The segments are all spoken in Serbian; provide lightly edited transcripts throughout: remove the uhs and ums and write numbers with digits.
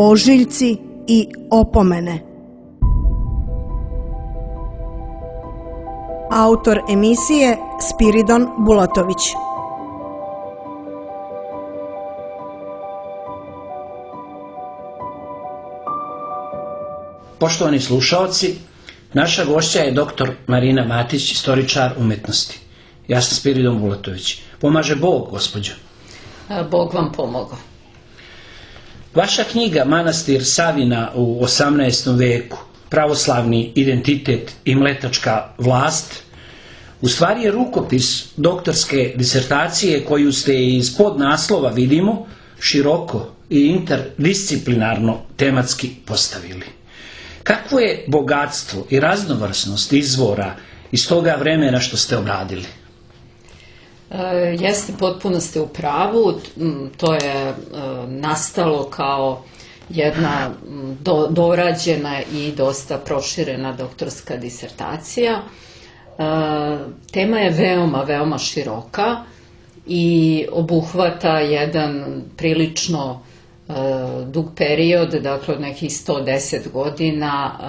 ožiljci i opomene. Autor emisije Spiridon Bulatović. Poštovani slušaoci, naša gošća je dr. Marina Matić, istoričar umetnosti. Ja sam Spiridon Bulatović. Pomaže Bog, gospođo. Bog vam pomogao. Vaša knjiga Manastir Savina u 18. veku, pravoslavni identitet i mletačka vlast, u stvari je rukopis doktorske disertacije koju ste iz podnaslova, vidimo, široko i interdisciplinarno tematski postavili. Kakvo je bogatstvo i raznovrsnost izvora iz toga vremena što ste obradili? Jeste, potpuno ste u pravu. To je nastalo kao jedna dorađena i dosta proširena doktorska disertacija. Tema je veoma, veoma široka i obuhvata jedan prilično dug period, dakle od nekih 110 godina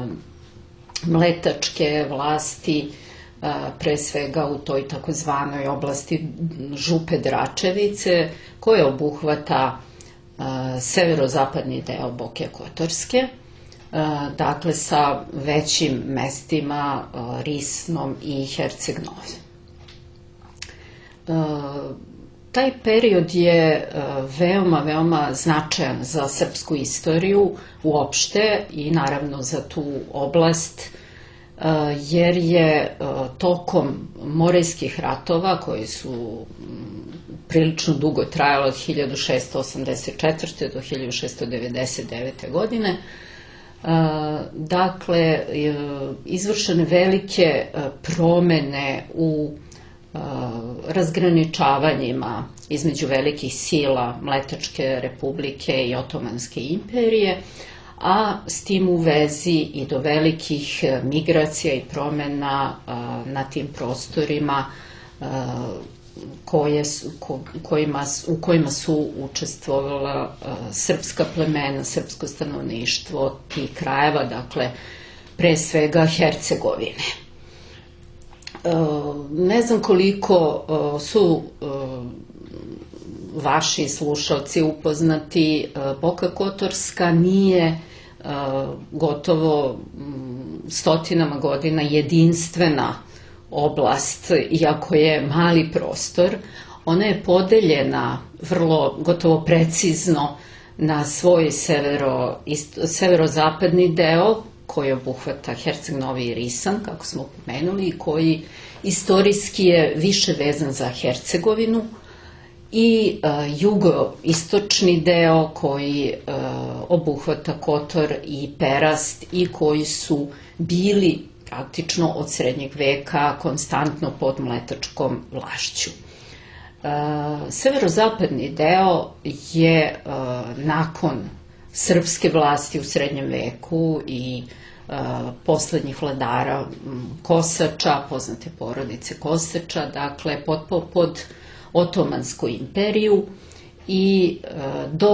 mletačke vlasti, pre svega u toj takozvanoj oblasti Župe Dračevice, koja obuhvata severozapadni deo Boke Kotorske, dakle sa većim mestima Risnom i Herceg Novi. Taj period je veoma, veoma značajan za srpsku istoriju uopšte i naravno za tu oblast, jer je tokom Morejskih ratova, koji su prilično dugo trajali od 1684. do 1699. godine, dakle, izvršene velike promene u razgraničavanjima između velikih sila Mletačke republike i Otomanske imperije, a s tim u vezi i do velikih migracija i promena na tim prostorima u kojima su učestvovala srpska plemena, srpsko stanovništvo tih krajeva, dakle pre svega Hercegovine. Ne znam koliko su vaši slušalci upoznati, Boka Kotorska nije gotovo stotinama godina jedinstvena oblast, iako je mali prostor. Ona je podeljena vrlo gotovo precizno na svoj severozapadni deo, koji obuhvata Herceg Novi i Risan, kako smo pomenuli, i koji istorijski je više vezan za Hercegovinu, i jugoistočni deo koji obuhvata Kotor i Perast i koji su bili praktično od srednjeg veka konstantno pod mletačkom vlašću. Severozapadni deo je nakon srpske vlasti u srednjem veku i poslednjih vladara Kosača, poznate porodice Kosača, dakle potpao pod Otomansku imperiju i do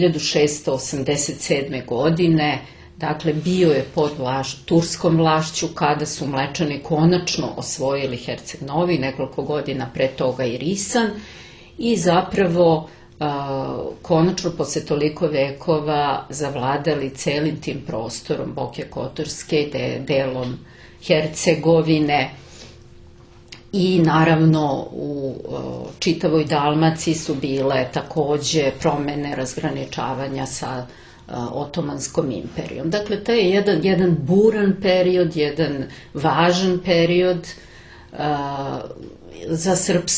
1687. godine, dakle bio je pod turskom vlašću kada su Mlečani konačno osvojili Herceg Novi, nekoliko godina pre toga i Risan, i zapravo konačno posle toliko vekova zavladali celim tim prostorom Boke Kotorske, delom Hercegovine, i naravno u čitavoj Dalmaciji su bile takođe promene razgraničavanja sa Otomanskom imperijom. Dakle, to je jedan buran period, jedan važan period za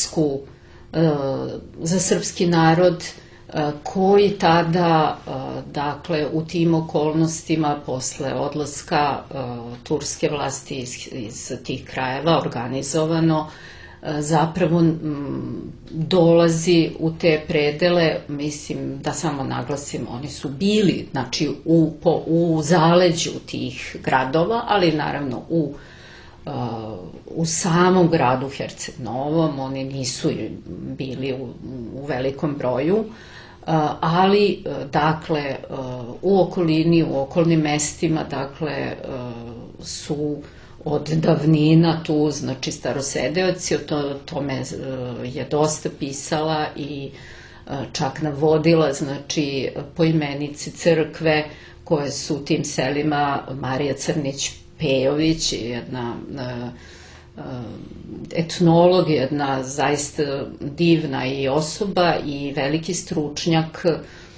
srpski narod, koji tada, dakle, u tim okolnostima, posle odlaska turske vlasti iz tih krajeva, organizovano, zapravo dolazi u te predele. Mislim da samo naglasim, oni su bili, znači, u zaleđu tih gradova, ali naravno u samom gradu Herceg Novom, oni nisu bili u velikom broju, ali dakle u okolini, u okolnim mestima dakle su od davnina tu, znači starosedeoci, o tome je dosta pisala i čak navodila, znači poimenice crkve koje su u tim selima. Marija Crnić-Pejović, jedna etnolog, jedna zaista divna i osoba i veliki stručnjak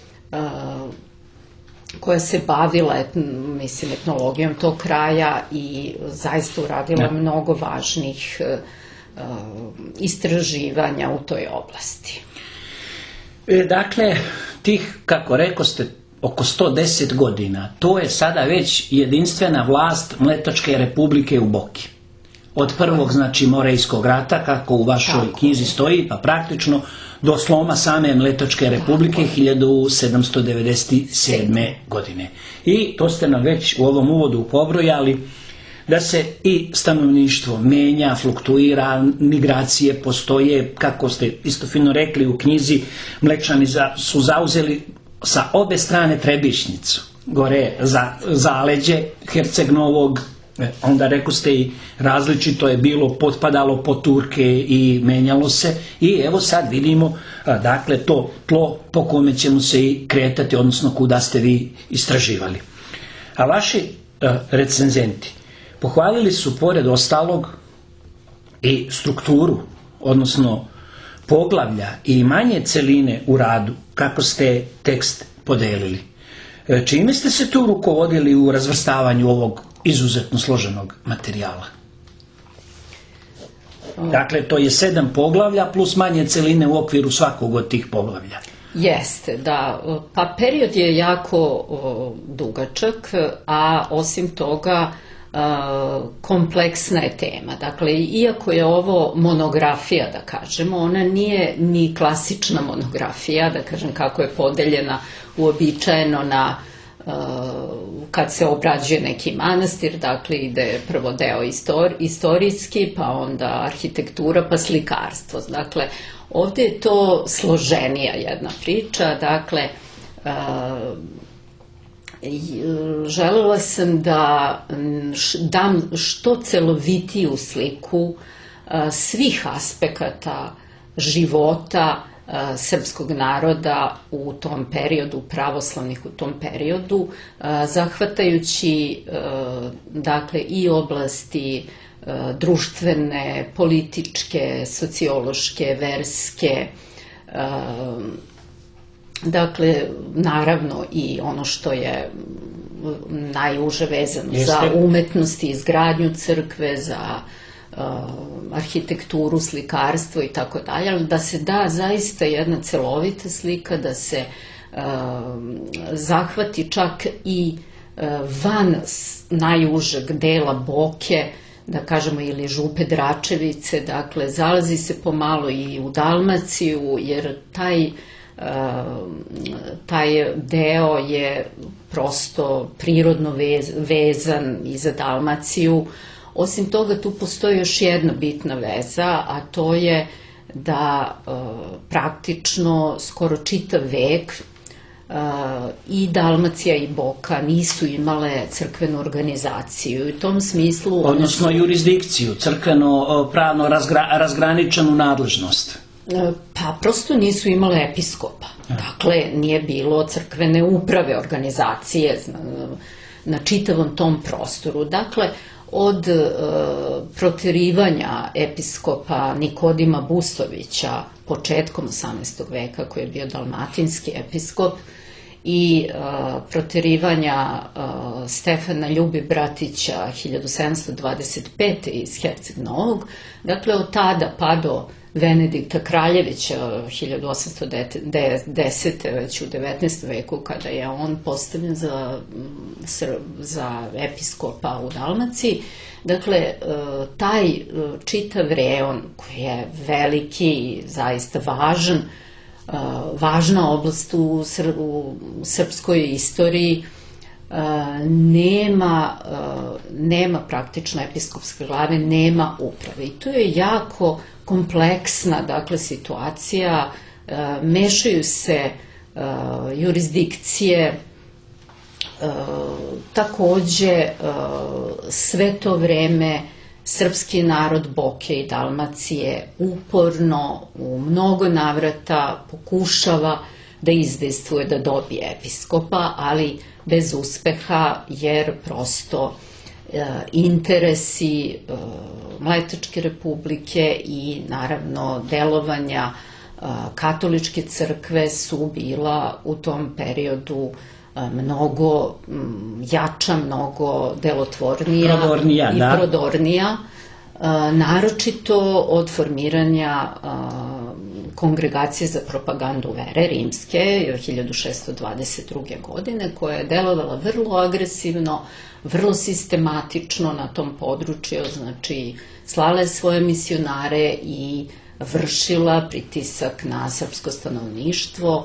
koja se bavila, mislim, etnologijom tog kraja i zaista uradila mnogo važnih istraživanja u toj oblasti. Dakle, tih, kako rekoste, oko 110 godina, to je sada već jedinstvena vlast Mletačke republike u Boki. Od prvog, znači, Morejskog rata, kako u vašoj knjizi stoji, pa praktično do sloma same Mletačke republike 1797. godine. I to ste nam već u ovom uvodu pobrojali, da se i stanovništvo menja, fluktuira, migracije postoje, kako ste isto fino rekli u knjizi, Mlečani su zauzeli sa obe strane Trebišnjicu, gore za zaleđe Herceg Novog, onda rekao ste i različito je bilo, potpadalo po Turke i menjalo se, i evo sad vidimo dakle to tlo po kome ćemo se i kretati, odnosno kuda ste vi istraživali. A vaši recenzenti pohvalili su pored ostalog i strukturu, odnosno poglavlja i manje celine u radu, kako ste tekst podelili. Čime ste se tu rukovodili u razvrstavanju ovog izuzetno složenog materijala? Dakle, to je 7 poglavlja plus manje celine u okviru svakog od tih poglavlja. Jeste, da. Pa period je jako dugačak, a osim toga kompleksna je tema. Dakle, iako je ovo monografija, da kažemo, ona nije ni klasična monografija, da kažem, kako je podeljena uobičajeno na kad se obrađuje neki manastir, dakle ide prvo deo istorijski, pa onda arhitektura, pa slikarstvo. Dakle, ovdje je to složenija jedna priča, dakle, želela sam da dam što celovitiju sliku svih aspekata života srpskog naroda u tom periodu, pravoslavnih u tom periodu, zahvatajući dakle i oblasti društvene, političke, sociološke, verske, dakle naravno i ono što je najuže vezano za umetnost i izgradnju crkve, za arhitekturu, slikarstvo i tako dalje, ali da se da zaista jedna celovita slika, da se zahvati čak i van najužeg dela Boke, da kažemo, ili Župe Dračevice, dakle zalazi se pomalo i u Dalmaciju, jer taj deo je prosto prirodno vezan i za Dalmaciju. Osim toga, tu postoji još jedna bitna veza, a to je da praktično skoro čitav vek i Dalmacija i Boka nisu imale crkvenu organizaciju. U tom smislu... Odnosno jurisdikciju, crkveno-pravno razgraničenu nadležnost. Pa prosto nisu imale episkopa. Dakle, nije bilo crkvene uprave, organizacije na čitavom tom prostoru. Dakle, od proterivanja episkopa Nikodima Bustovića početkom 18. veka, koji je bio dalmatinski episkop, i proterivanja Stefana Ljubibratića 1725. iz Herceg Novog, dakle od tada pa do Venedikta Kraljevića 1810. već u 19. veku, kada je on postavljen za episkopa u Dalmaciji. Dakle, taj čitav reon koji je veliki i zaista važna oblast u srpskoj istoriji, nema praktično episkopske glave, nema uprave. I to je jako kompleksna, dakle, situacija, mešaju se jurisdikcije. Takođe, sve to vreme srpski narod Boke i Dalmacije uporno u mnogo navrata pokušava da izdejstvuje da dobije episkopa, ali bez uspeha, jer prosto interesi Mletačke republike i naravno delovanja katoličke crkve su bila u tom periodu mnogo jača, mnogo delotvornija i prodornija, naročito od formiranja Kongregacije za propagandu vere rimske 1622. godine, koja je delovala vrlo agresivno, vrlo sistematično na tom području, znači slala je svoje misionare i vršila pritisak na srpsko stanovništvo.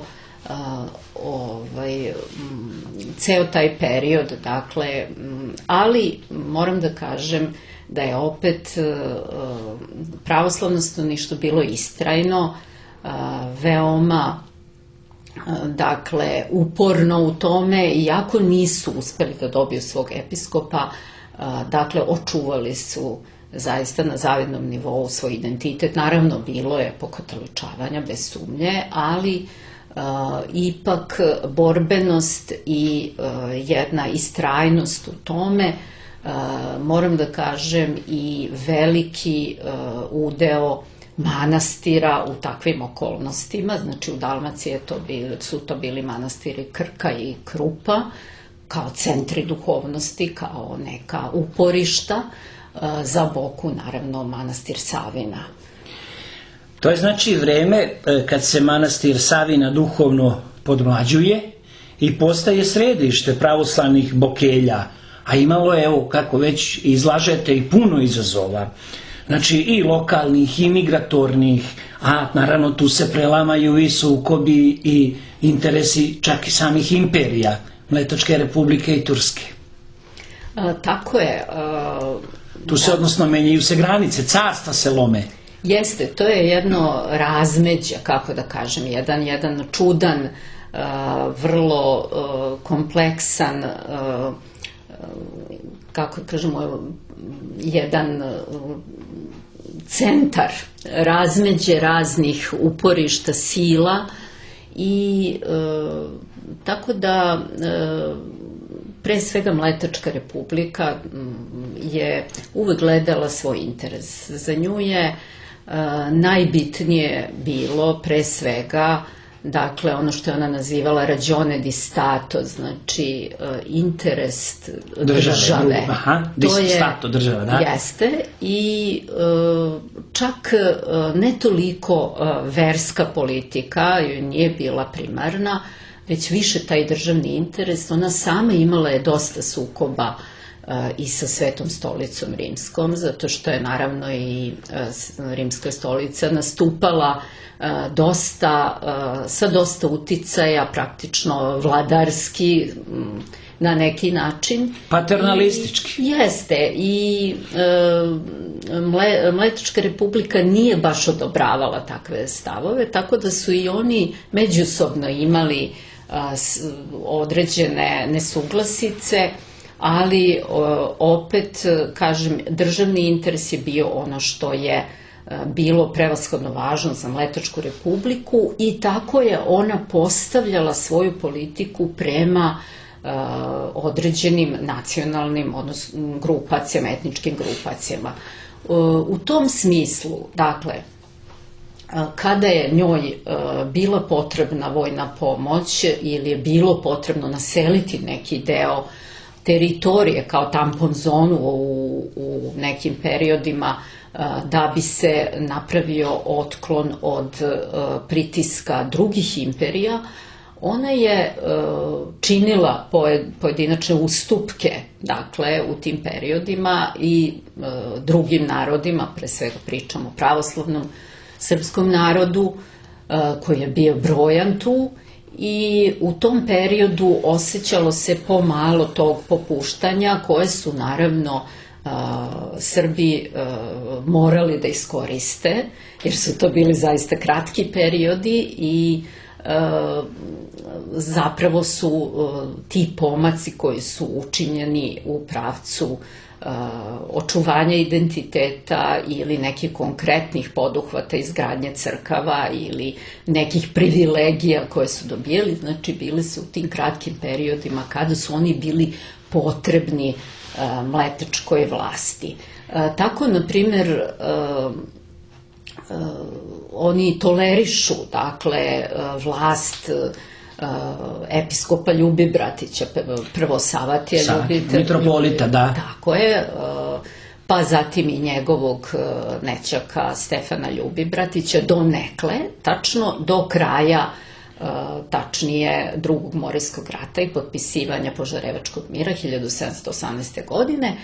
Ceo taj period, dakle, ali moram da kažem da je opet pravoslavno stanovništvo bilo istrajno, veoma, dakle, uporno u tome, iako nisu uspeli da dobiju svog episkopa, dakle, očuvali su zaista na zavidnom nivou svoj identitet. Naravno, bilo je pokatoličavanja, bez sumnje, ali ipak borbenost i jedna istrajnost u tome, moram da kažem, i veliki udeo manastira u takvim okolnostima, znači u Dalmaciji su to bili manastiri Krka i Krupa, kao centri duhovnosti, kao neka uporišta, za Boku naravno manastir Savina. To je znači vreme kad se manastir Savina duhovno podmlađuje i postaje središte pravoslavnih bokelja, a imalo je, evo, kako već izlažete, i puno izazova. Znači i lokalnih, i migratornih, a naravno tu se prelamaju i sukobi i interesi čak i samih imperija, Mletačke republike i Turske. Tako je. Tu se, odnosno, menjaju se granice, carstva se lome. Jeste, to je jedno razmeđe, kako da kažem, jedan čudan, vrlo kompleksan, kako kažemo, jedan centar, razmeđe raznih uporišta sila i tako da pre svega Mletačka republika je uvek gledala svoj interes. Za nju je najbitnije bilo pre svega, dakle, ono što je ona nazivala ragione di stato, znači interes države. Di stato, država, da. Jeste, i čak ne toliko verska politika joj nije bila primarna, već više taj državni interes. Ona sama imala je dosta sukoba i sa Svetom stolicom rimskom, zato što je naravno i rimska stolica nastupala sa dosta uticaja, praktično vladarski na neki način. Paternalistički. Jeste, i Mletačka republika nije baš odobravala takve stavove, tako da su i oni međusobno imali određene nesuglasice, ali opet, kažem, državni interes je bio ono što je bilo prevashodno važno za Mletačku republiku i tako je ona postavljala svoju politiku prema određenim nacionalnim, odnosno grupacijama, etničkim grupacijama. U tom smislu, dakle, kada je njoj bila potrebna vojna pomoć ili je bilo potrebno naseliti neki deo teritorije kao tampon zonu u nekim periodima da bi se napravio otklon od pritiska drugih imperija, ona je činila pojedinačne ustupke, dakle, u tim periodima i drugim narodima, pre svega pričamo o pravoslavnom srpskom narodu koji je bio brojan tu, i u tom periodu osjećalo se pomalo tog popuštanja koje su naravno Srbi morali da iskoriste, jer su to bili zaista kratki periodi i zapravo su ti pomaci koji su učinjeni u pravcu očuvanja identiteta ili nekih konkretnih poduhvata izgradnje crkava ili nekih privilegija koje su dobijali, znači bili su u tim kratkim periodima kada su oni bili potrebni mletačkoj vlasti. Tako, na primjer, oni tolerišu, dakle, vlast episkopa Ljubibratića, prvo Savatija mitropolita, da. Tako je, pa zatim i njegovog nećaka Stefana Ljubibratića donekle, tačno do kraja, tačnije Drugog Morijskog rata i potpisivanja Požarevačkog mira 1718. godine,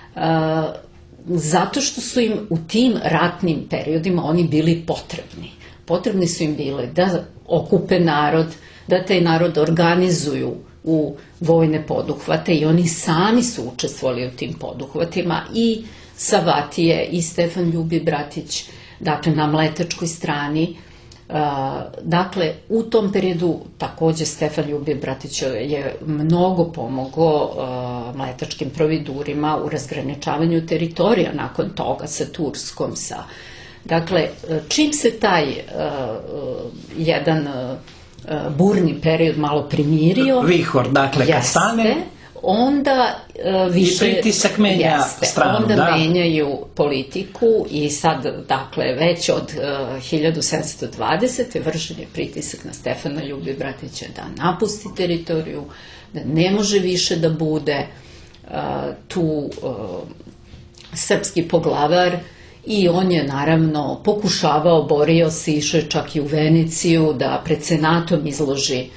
zato što su im u tim ratnim periodima oni bili potrebni. Potrebni su im bile da okupe narod, da taj narod organizuju u vojne poduhvate i oni sami su učestvovali u tim poduhvatima, i Savatije i Stefan Ljubibratić, dakle, na mletačkoj strani. Dakle, u tom periodu takođe Stefan Ljubibratić je mnogo pomogao mletačkim providurima u razgraničavanju teritorija nakon toga sa Turskom. Dakle, čim se taj jedan burni period malo primirio, vihor, dakle, kad stane, onda više i pritisak menja stranu, onda menjaju politiku i sad, dakle, već od 1720. vršen je pritisak na Stefana Ljubibratića da napusti teritoriju, da ne može više da bude tu srpski poglavar, i on je naravno pokušavao, borio se, išao je čak i u Veneciju da pred senatom izloži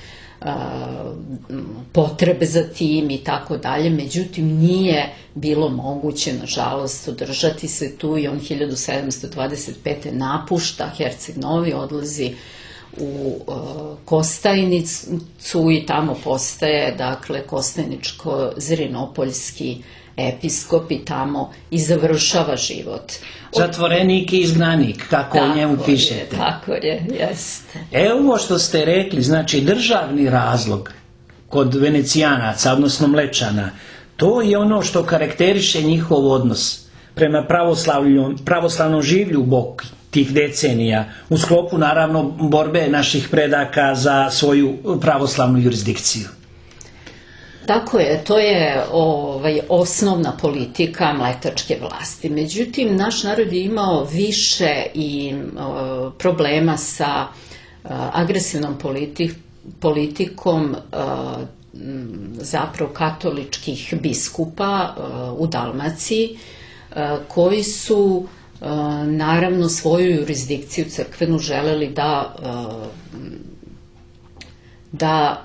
potrebe za tim i tako dalje, međutim nije bilo moguće, nažalost, održati se tu, i on 1725. napušta Herceg Novi, odlazi u Kostajnicu i tamo postaje, dakle, kostajničko-zrinopoljski episkop i tamo i završava život. Zatvorenik i izgnanik, kako o njemu pišete. Tako je, jeste. Ovo što ste rekli, znači državni razlog kod Venecijanaca, odnosno Mlečana, to je ono što karakteriše njihov odnos prema pravoslavnom življu u Boki tih decenija, u sklopu, naravno, borbe naših predaka za svoju pravoslavnu jurisdikciju. Tako je, to je osnovna politika mletačke vlasti. Međutim, naš narod je imao više i problema sa agresivnom politikom zapravo katoličkih biskupa u Dalmaciji, koji su naravno svoju jurisdikciju crkvenu želeli da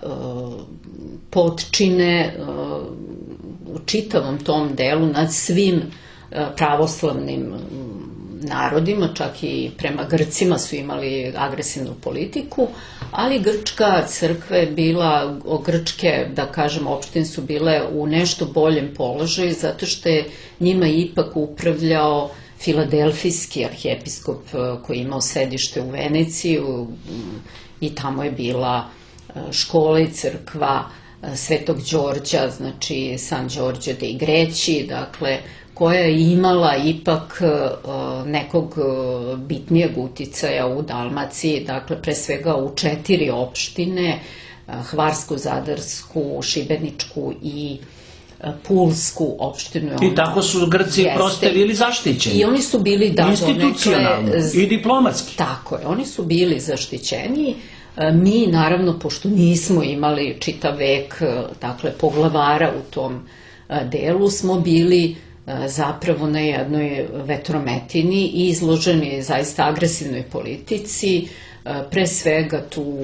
potčine u čitavom tom delu nad svim pravoslavnim narodima, čak i prema Grcima su imali agresivnu politiku, ali grčka crkva je bila, grčke, da kažem, opštine su bile u nešto boljem položaju, zato što je njima ipak upravljao filadelfijski arhijepiskop koji je imao sedište u Veneciju, i tamo je bila škola i crkva Svetog Đorđa, znači San Đorđe dei Greci, dakle, koja je imala ipak nekog bitnijeg uticaja u Dalmaciji, dakle, pre svega u 4 opštine, Hvarsku, Zadarsku, Šibeničku i Pulsku opštinu. I tako su Grci prosto bili zaštićeni. I oni su bili, institucionalno i diplomatski. Tako je, oni su bili zaštićeni. Mi, naravno, pošto nismo imali čitav vek, dakle, poglavara u tom delu, smo bili zapravo na jednoj vetrometini i izloženi zaista agresivnoj politici. Pre svega tu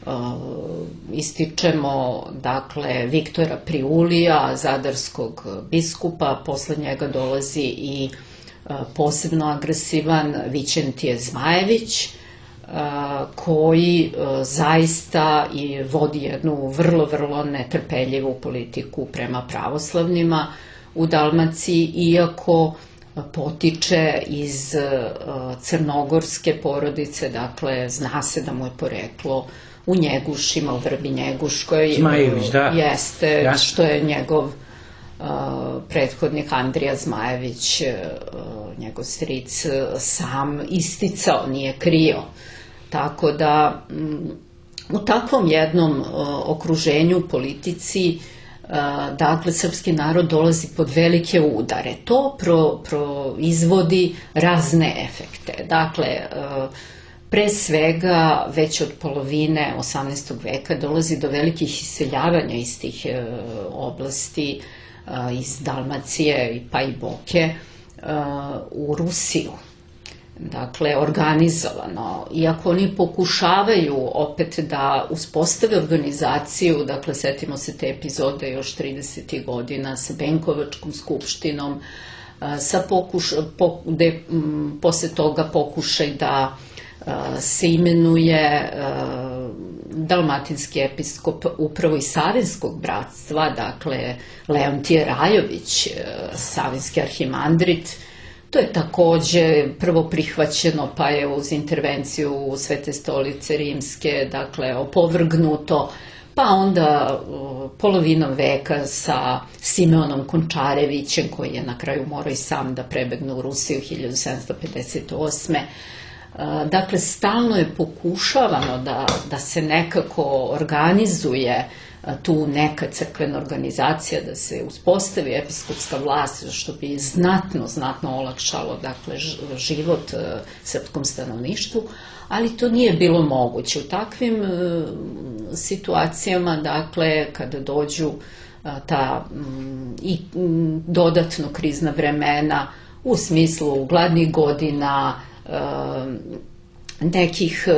ističemo, dakle, Viktora Priulija, zadarskog biskupa, posle njega dolazi i posebno agresivan Vićentije Zmajević, koji zaista i vodi jednu vrlo, vrlo netrpeljivu politiku prema pravoslavnima u Dalmaciji, iako potiče iz crnogorske porodice, dakle, zna se da mu je poreklo u Njegušima, u Vrbi Njeguškoj. Zmajević, da. Jeste, Jasno. što je njegov prethodnik Andrija Zmajević, njegov stric, sam isticao, nije krio. Tako da u takvom jednom okruženju, politici, dakle, srpski narod dolazi pod velike udare. To proizvodi razne efekte. Dakle, pre svega, već od polovine 18. veka dolazi do velikih iseljavanja iz tih oblasti, iz Dalmacije pa i Boke, u Rusiju. Dakle, organizovano. Iako oni pokušavaju opet da uspostave organizaciju, dakle, setimo se te epizode još 30. godina sa Benkovačkom skupštinom, gde posle toga pokušaj da se imenuje dalmatinski episkop upravo iz Savinskog bratstva, dakle, Leontije Rajović, savinski arhimandrit. To je takođe prvo prihvaćeno, pa je uz intervenciju Svete stolice rimske, dakle, opovrgnuto, pa onda polovinom veka sa Simeonom Končarevićem, koji je na kraju morao i sam da prebegne u Rusiju 1758. Dakle, stalno je pokušavano da se nekako organizuje tu neka crkvena organizacija, da se uspostavi episkopska vlast, što bi znatno olakšalo, dakle, život srpskom stanovništvu, ali to nije bilo moguće. U takvim situacijama, dakle, kada dođu ta i dodatno krizna vremena u smislu gladnih godina, nekih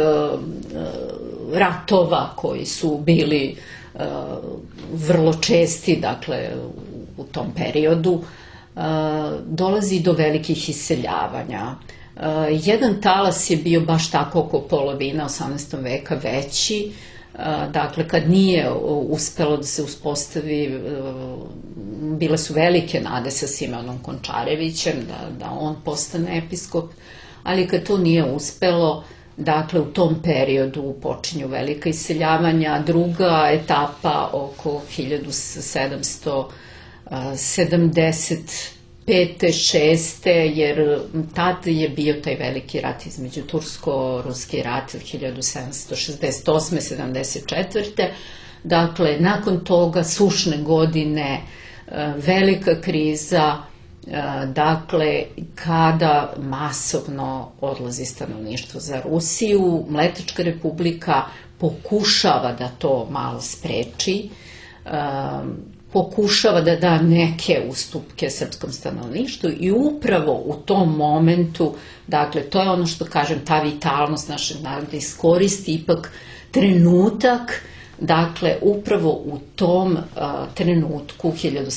ratova koji su bili vrlo česti, dakle, u tom periodu, dolazi do velikih iseljavanja. Jedan talas je bio baš tako oko polovina 18. veka veći, dakle, kad nije uspelo da se uspostavi, bile su velike nade sa Simeonom Končarevićem da on postane episkop, ali kad to nije uspelo, dakle, u tom periodu počinju velika iseljavanja. Druga etapa oko 1775. 6. jer tad je bio taj veliki rat između Tursko-ruski rat 1768. 74. Dakle, nakon toga sušne godine, velika kriza, dakle, kada masovno odlazi stanovništvo za Rusiju. Mletačka republika pokušava da to malo spreči, pokušava da da neke ustupke srpskom stanovništvu i upravo u tom momentu, dakle, to je ono što kažem, ta vitalnost našeg naroda iskoristi ipak trenutak. Dakle, upravo u tom trenutku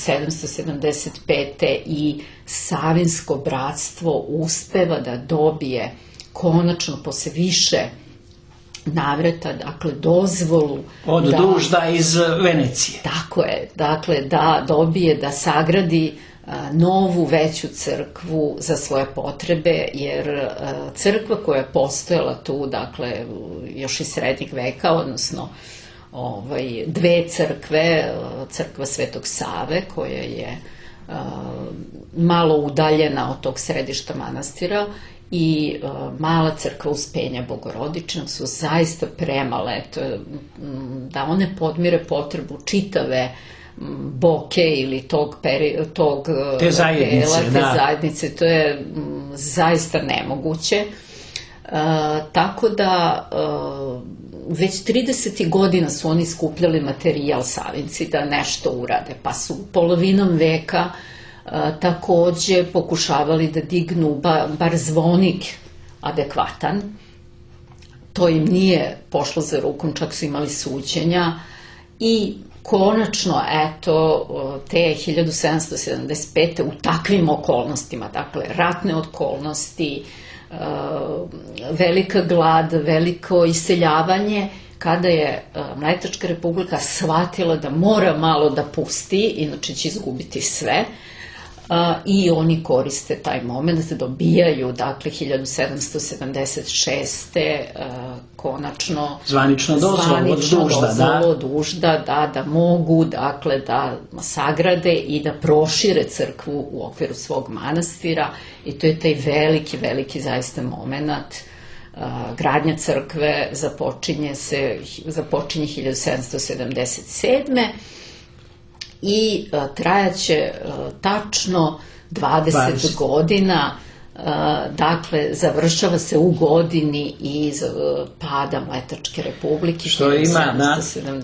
1775. i Savinsko bratstvo uspeva da dobije konačno posle više navrata, dakle, dozvolu od Dužda iz Venecije. Tako je, dakle, da dobije, da sagradi novu veću crkvu za svoje potrebe, jer crkva koja je postojala tu, dakle, još iz srednjeg veka, odnosno dve crkve, crkva Svetog Save, koja je malo udaljena od tog središta manastira, i mala crkva Uspenja Bogorodičnog su zaista premale da one podmire potrebu čitave Boke ili te zajednice. To je zaista nemoguće. Tako da već 30. godina su oni skupljali materijal, Savinci, da nešto urade, pa su polovinom veka takođe pokušavali da dignu bar zvonik adekvatan. To im nije pošlo za rukom, čak su imali suđenja i konačno, eto, te 1775. u takvim okolnostima, dakle, ratne okolnosti, velika glad, veliko iseljavanje, kada je Mletačka republika shvatila da mora malo da pusti, inače će izgubiti sve, i oni koriste taj moment, dobijaju, dakle, 1776. Konačno zvanično dozvolu od Užda, da mogu, dakle, da sagrade i da prošire crkvu u okviru svog manastira, i to je taj veliki, veliki zaista moment. Gradnja crkve započinje 1777. i trajaće tačno 20 godina, dakle, završava se u godini iz pada Mletačke republike, što ima na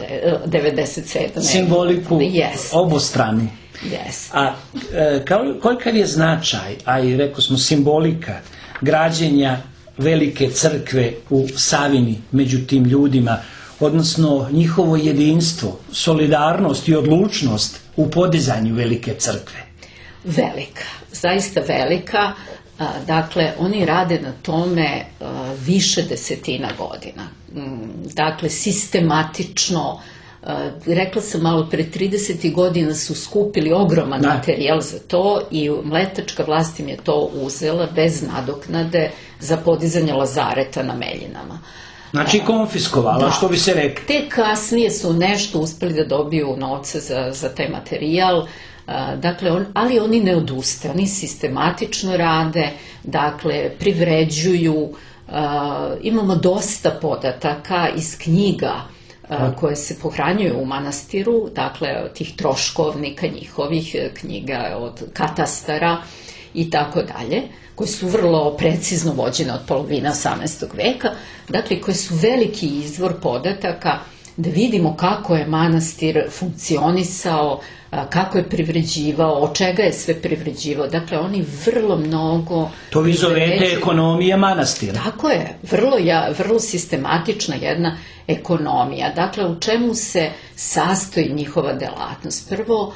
97. simboliku obostranu. A kolikav je značaj, a i rekao smo simbolika građenja velike crkve u Savini među tim ljudima, odnosno njihovo jedinstvo, solidarnost i odlučnost u podizanju velike crkve? Velika, zaista velika. Dakle, oni rade na tome više desetina godina. Dakle, sistematično, rekla sam malo pre, 30 godina su skupili ogroman materijal za to i mletačka vlast im je to uzela bez nadoknade za podizanje lazareta na Meljinama. Znači konfiskovala, što bi se rekli. Te kasnije su nešto uspeli da dobiju novce za taj materijal, dakle, ali oni ne odustaju, oni sistematično rade, dakle, privređuju, imamo dosta podataka iz knjiga koje se pohranjuju u manastiru, dakle, tih troškovnika njihovih, knjiga od katastara i tako dalje, koje su vrlo precizno vođene od polovine 18. veka, dakle, koje su veliki izvor podataka da vidimo kako je manastir funkcionisao, kako je privređivao, od čega je sve privređivao. Dakle, oni vrlo mnogo... To vi zovete ekonomija manastira. Tako je, vrlo sistematična jedna ekonomija. Dakle, u čemu se sastoji njihova delatnost? Prvo,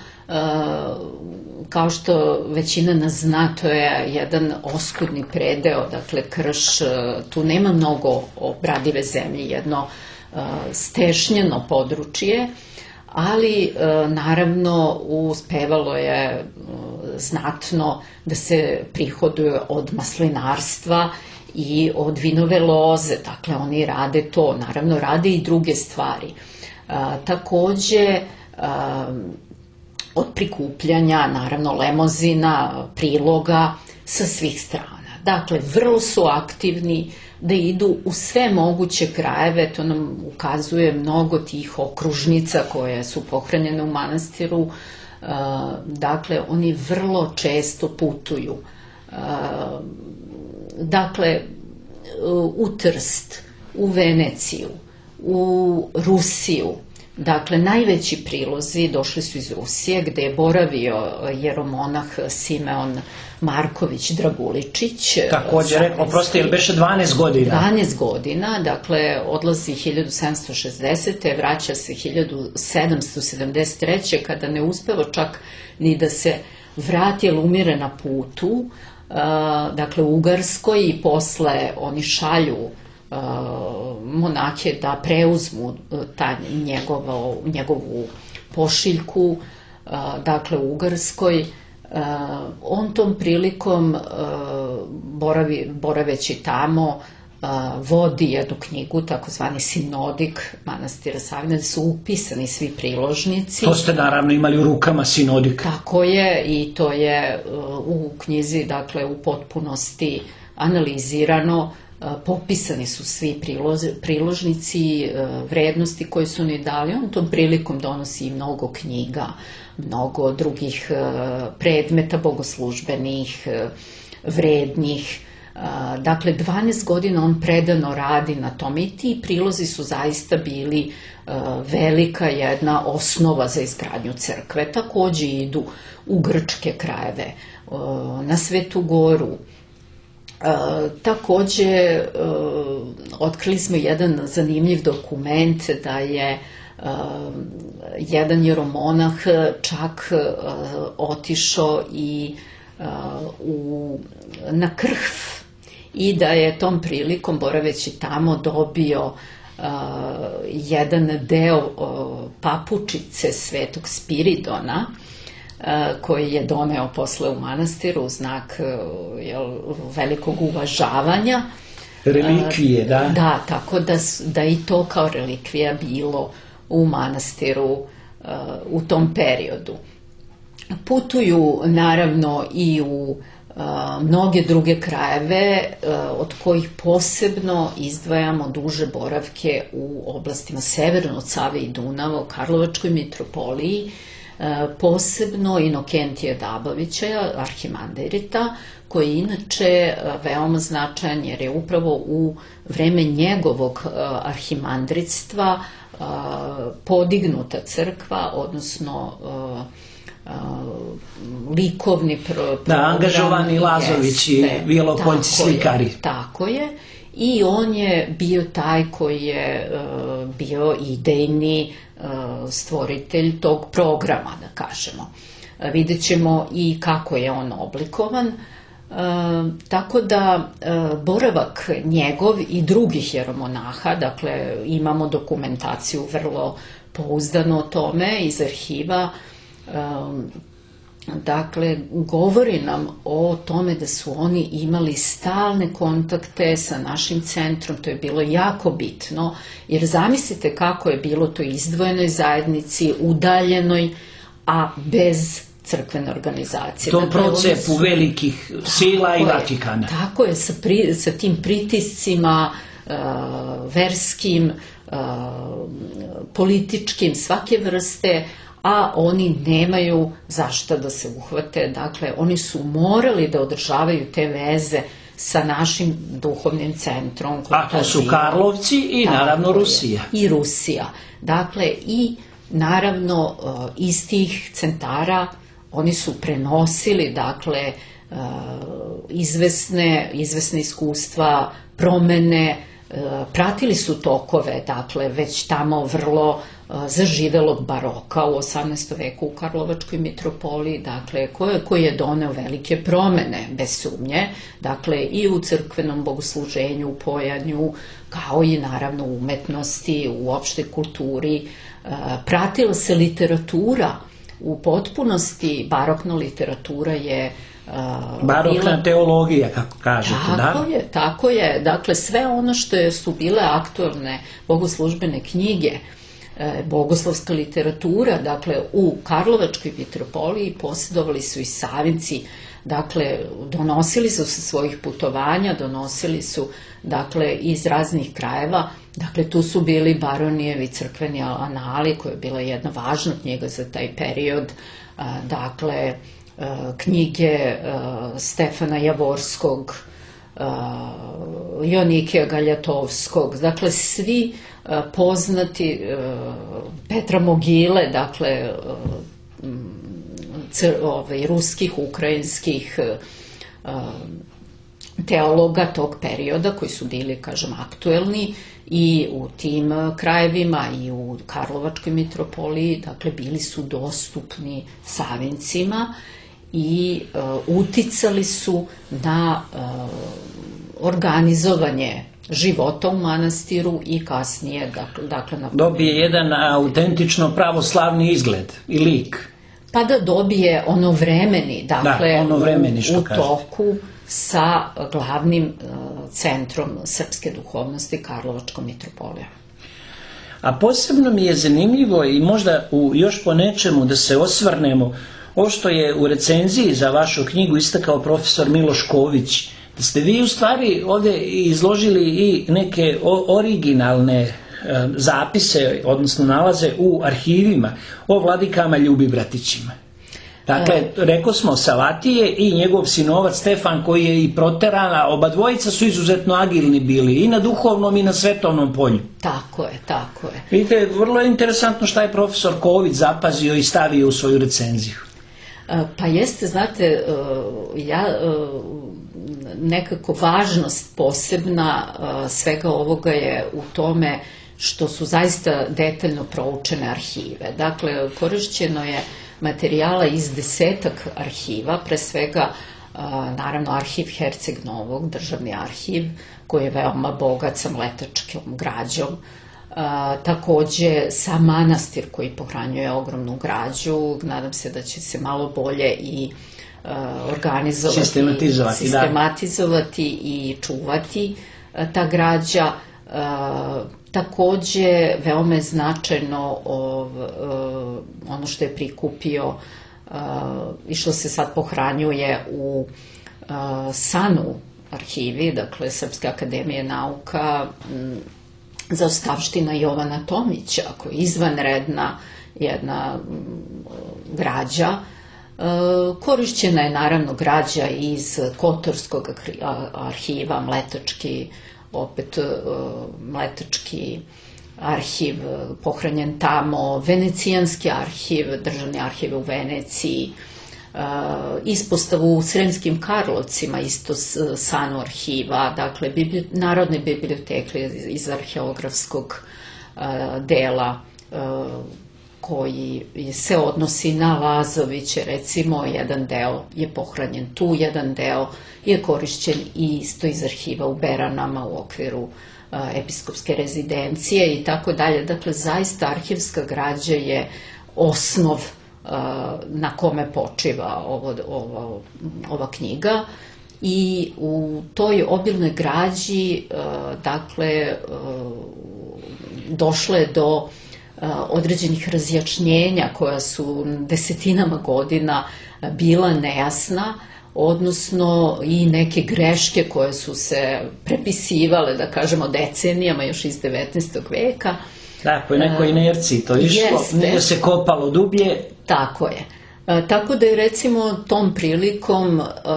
kao što većina nas zna, to je jedan oskudni predeo, dakle, krš, tu nema mnogo obradive zemlje, jedno stešnjeno područje, ali naravno uspevalo je znatno da se prihoduje od maslinarstva i od vinove loze, dakle oni rade to, naravno rade i druge stvari. Takođe, od prikupljanja, naravno, lemozina, priloga sa svih strana. Dakle, vrlo su aktivni da idu u sve moguće krajeve, to nam ukazuje mnogo tih okružnica koje su pohranjene u manastiru. Dakle, oni vrlo često putuju. Dakle, u Trst, u Veneciju, u Rusiju. Dakle, najveći prilozi došli su iz Rusije, gde je boravio jeromonah Simeon Marković Draguličić. Također, oprosti, ili beše 12 godina? 12 godina, dakle, odlazi 1760. Vraća se 1773. kada ne uspeva čak ni da se vrati, jer umire na putu, dakle, u Ugarskoj, i posle oni šalju monahe da preuzmu njegovu pošiljku, dakle, u Ugarskoj. On tom prilikom, boraveći tamo, vodi jednu knjigu, takozvani sinodik manastira Savina, gde su upisani svi priložnici. To ste naravno imali u rukama, sinodik. Tako je, i to je u knjizi, dakle, u potpunosti analizirano. Popisani su svi priložnici, vrednosti koje su oni dali. On tom prilikom donosi i mnogo knjiga, mnogo drugih predmeta bogoslužbenih, vrednih. Dakle, 12 godina on predano radi na tome i ti prilozi su zaista bili velika jedna osnova za izgradnju crkve. Takođe idu u grčke krajeve, na Svetu Goru. Takođe, otkrili smo jedan zanimljiv dokument da je jedan jeromonah čak otišao i na Krf i da je tom prilikom, boraveći tamo, dobio jedan deo papučice Svetog Spiridona, koji je doneo posle u manastiru u znak velikog uvažavanja. Relikvije, da. Da, tako da i to kao relikvija bilo u manastiru u tom periodu. Putuju naravno i u mnoge druge krajeve, od kojih posebno izdvajamo duže boravke u oblastima severno od Save i Dunava, u Karlovačkoj mitropoliji, posebno Inokentija Dabavića, arhimanderita, koji je inače veoma značajan jer je upravo u vreme njegovog arhimandritstva podignuta crkva, odnosno likovni program. Da, angažovani Lazović i Bjelopoljci slikari. Tako je. I on je bio taj koji je bio idejni stvoritelj tog programa, da kažemo. Vidjet ćemo i kako je on oblikovan. Tako da boravak njegov i drugih jeromonaha, dakle imamo dokumentaciju vrlo pouzdano o tome iz arhiva, dakle govori nam o tome da su oni imali stalne kontakte sa našim centrom. To je bilo jako bitno, jer zamislite kako je bilo to izdvojenoj zajednici, udaljenoj, a bez crkvene organizacije. To procepu velikih sila i Vatikana. Tako je, sa tim pritiscima verskim, političkim, svake vrste, a oni nemaju zašta da se uhvate. Dakle, oni su morali da održavaju te veze sa našim duhovnim centrom. A to su Karlovci i naravno Rusija. I Rusija. Dakle, i naravno iz tih centara oni su prenosili, dakle, izvesne iskustva, promene, pratili su tokove, dakle, već tamo vrlo zaživelog baroka u 18. veku u Karlovačkoj mitropoliji, dakle, koji je doneo velike promene, bez sumnje, dakle, i u crkvenom bogosluženju, u pojanju, kao i naravno u umetnosti, u opštoj kulturi. Pratila se literatura, u potpunosti barokna literatura je barokna teologija, kako kažete, da? Tako je. Dakle, sve ono što su bile aktualne bogoslužbene knjige, bogoslovska literatura, dakle, u Karlovačkoj mitropoliji posjedovali su i savinci, dakle, donosili su sa svojih putovanja, donosili su, dakle, iz raznih krajeva, dakle, tu su bili Baronijevi crkveni anali, koja je bila jedna važna knjiga za taj period, dakle, knjige Stefana Javorskog, Jonikija Galjatovskog, dakle, svi poznati, Petra Mogile, dakle, ruskih, ukrajinskih teologa tog perioda koji su bili, kažem, aktuelni i u tim krajevima i u Karlovačkoj mitropoliji, dakle, bili su dostupni savincima i uticali su na organizovanje života u manastiru i kasnije, dakle, dobije jedan autentično pravoslavni izgled i lik. Pa da dobije ono vremeni, dakle, u toku sa glavnim centrom srpske duhovnosti, Karlovačkom mitropolijom. A posebno mi je zanimljivo i možda još po nečemu da se osvrnemo, ovo što je u recenziji za vašu knjigu istakao profesor Miloš Ković, da ste vi u stvari ovdje izložili i neke originalne zapise, odnosno nalaze u arhivima o vladikama Ljubibratićima. Dakle, rekao smo Savatije i njegov sinovac Stefan koji je i proteran, a oba dvojica su izuzetno agilni bili i na duhovnom i na svetovnom polju. Tako je. Vidite, vrlo je interesantno šta je profesor Ković zapazio i stavio u svoju recenziju. Pa jeste, znate, nekako važnost posebna svega ovoga je u tome što su zaista detaljno proučene arhive. Dakle, korišćeno je materijala iz 10 arhiva, pre svega, naravno, arhiv Herceg Novog, državni arhiv, koji je veoma bogat sa mletačkom građom, takođe sam manastir koji pohranjuje ogromnu građu, nadam se da će se malo bolje i organizovati, sistematizovati i čuvati ta građa. Takođe, veoma je značajno ono što je prikupio i što se sad pohranjuje u SANU arhivi, dakle Srpske akademije nauka, zaostavština Jovana Tomića, koja je izvanredna jedna građa. Korišćena je naravno građa iz Kotorskog arhiva, Mletački arhiv pohranjen tamo, Venecijanski arhiv, državni arhiv u Veneciji, ispostavu u Sremskim Karlovcima, isto SANU arhiva, dakle Narodne biblioteke iz arheografskog dela koji se odnosi na Lazoviće, recimo jedan deo je pohranjen tu, jedan deo je korišćen isto iz arhiva u Beranama u okviru episkopske rezidencije i tako dalje. Dakle, zaista arhivska građa je osnov na kome počiva ova knjiga i u toj obilnoj građi dakle došlo je do određenih razjašnjenja koja su desetinama godina bila nejasna, odnosno i neke greške koje su se prepisivale, da kažemo, decenijama još iz 19. veka. Da, po nekoj inerciji to išlo, nije se kopalo dublje. Tako je. Tako da je recimo tom prilikom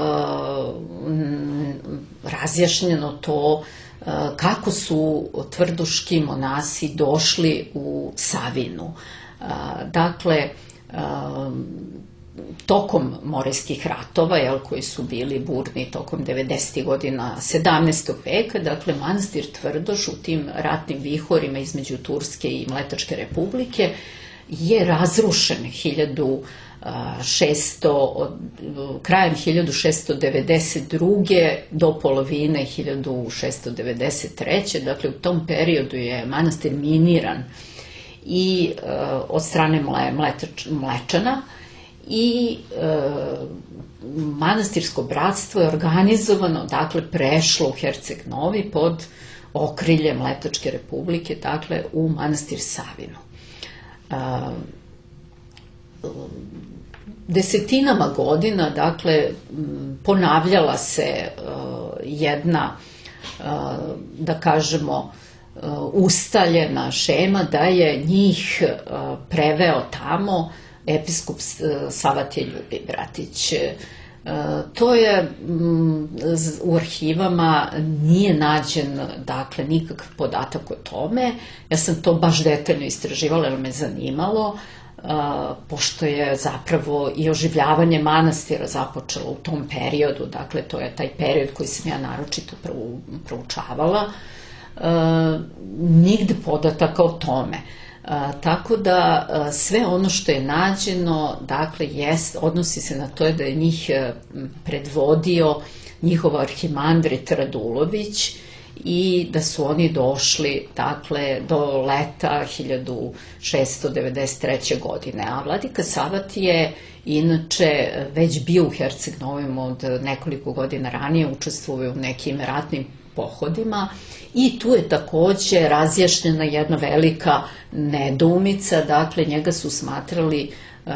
razjašnjeno to kako su tvrduški monasi došli u Savinu. Dakle, tokom Morejskih ratova, koji su bili burni tokom 90. godina 17. veka, dakle, manastir Tvrdoš u tim ratnim vihorima između Turske i Mletačke republike je razrušen krajem 1692. do polovine 1693. Dakle, u tom periodu je manastir miniran i od strane Mlečana i manastirsko bratstvo je organizovano, dakle, prešlo u Herceg Novi pod okrilje Mletačke republike, dakle, u manastir Savinu. Desetinama godina, dakle, ponavljala se jedna, da kažemo, ustaljena šema da je njih preveo tamo episkop Savatije Ljubibratić. To je u arhivama nije nađen, dakle, nikakav podatak o tome. Ja sam to baš detaljno istraživala jer me zanimalo, pošto je zapravo i oživljavanje manastira započelo u tom periodu, dakle, to je taj period koji sam ja naročito proučavala, nigde podataka o tome. Tako da sve ono što je nađeno, dakle, odnosi se na to da je njih predvodio njihov arhimandrit Radulović i da su oni došli, dakle, do leta 1693. godine. A vladika Savatije inače već bio u Herceg Novim od nekoliko godina ranije, učestvovao u nekim ratnim pohodima i tu je takođe razjašnjena jedna velika nedoumica, dakle, njega su smatrali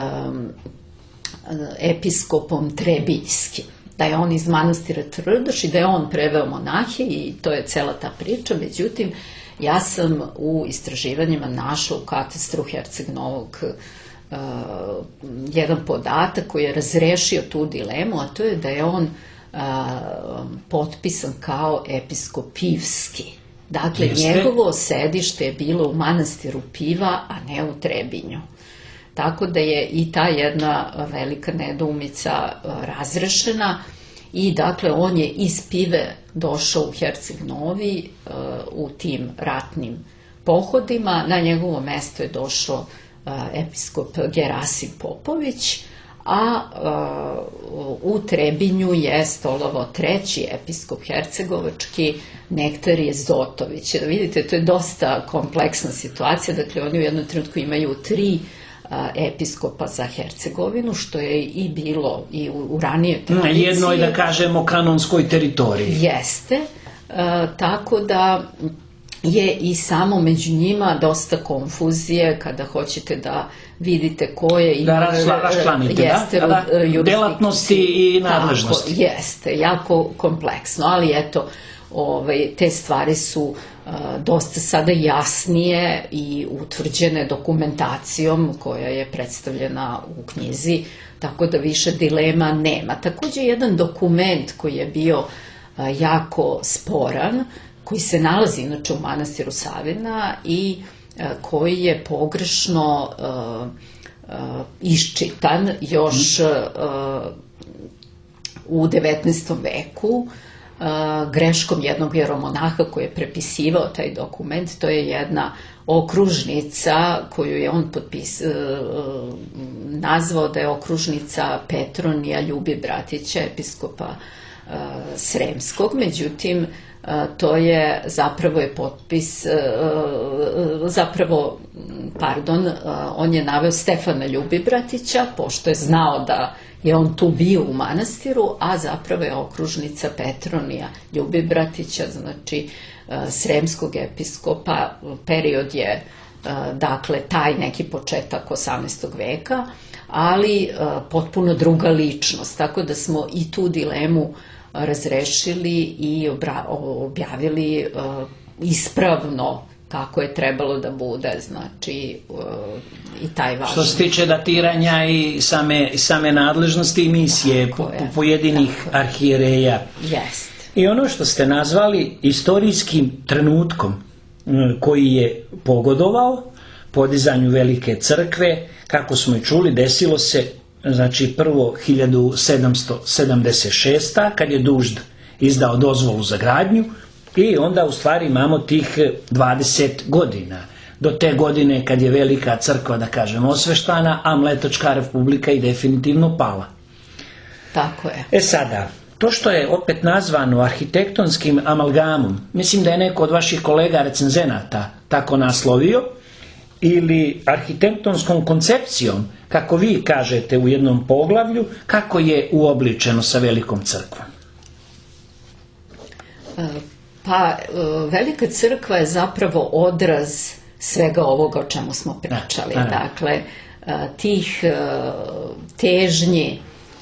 episkopom Trebijskim, da je on iz manastira Tvrdoš i da je on preveo monahe i to je cela ta priča. Međutim, ja sam u istraživanjima našla u katastru Herceg Novog jedan podatak koji je razrešio tu dilemu, a to je da je on potpisan kao episkop Pivski. Dakle, njegovo sedište je bilo u manastiru Piva, a ne u Trebinju. Tako da je i ta jedna velika nedoumica razrešena i, dakle, on je iz Pive došao u Herceg Novi u tim ratnim pohodima. Na njegovo mesto je došao episkop Gerasim Popović, a u Trebinju je stolovao treći episkop hercegovački, Nektarije Zotović. Vidite, to je dosta kompleksna situacija, dakle oni u jednom trenutku imaju 3 episkopa za Hercegovinu, što je i bilo i u ranije tradicije. Jednoj, da kažemo, kanonskoj teritoriji. Jeste, tako da je i samo među njima dosta konfuzije kada hoćete da vidite koje ima... Da raščlanite, delatnosti i nadležnosti. Tako, jeste, jako kompleksno, ali eto, te stvari su dosta sada jasnije i utvrđene dokumentacijom koja je predstavljena u knjizi, tako da više dilema nema. Takođe, jedan dokument koji je bio jako sporan, koji se nalazi inače u manastiru Savina i koji je pogrešno iščitan još u 19. veku greškom jednog vjeromonaha koji je prepisivao taj dokument. To je jedna okružnica koju je on nazvao da je okružnica Petronija Ljubibratića, episkopa Sremskog. Međutim, to je zapravo potpis, on je naveo Stefana Ljubibratića, pošto je znao da je on tu bio u manastiru, a zapravo je okružnica Petronija Ljubibratića, znači sremskog episkopa. Period je, dakle, taj neki početak 18. veka, ali potpuno druga ličnost, tako da smo i tu dilemu razrešili i objavili ispravno kako je trebalo da bude, znači i taj važan. Što se tiče datiranja i same nadležnosti i misije pojedinih arhijereja. Jest. I ono što ste nazvali istorijskim trenutkom koji je pogodovao podizanju velike crkve, kako smo i čuli, desilo se znači prvo 1776. kad je Dužd izdao dozvolu za gradnju i onda u stvari imamo tih 20 godina. Do te godine kad je velika crkva, da kažem, osveštana, a Mletačka republika i definitivno pala. Tako je. Sada, to što je opet nazvano arhitektonskim amalgamom, mislim da je neko od vaših kolega recenzenata tako naslovio, ili arhitektonskom koncepcijom, kako vi kažete u jednom poglavlju, kako je uobličeno sa velikom crkvom? Pa, velika crkva je zapravo odraz svega ovoga o čemu smo pričali. Dakle, tih težnji,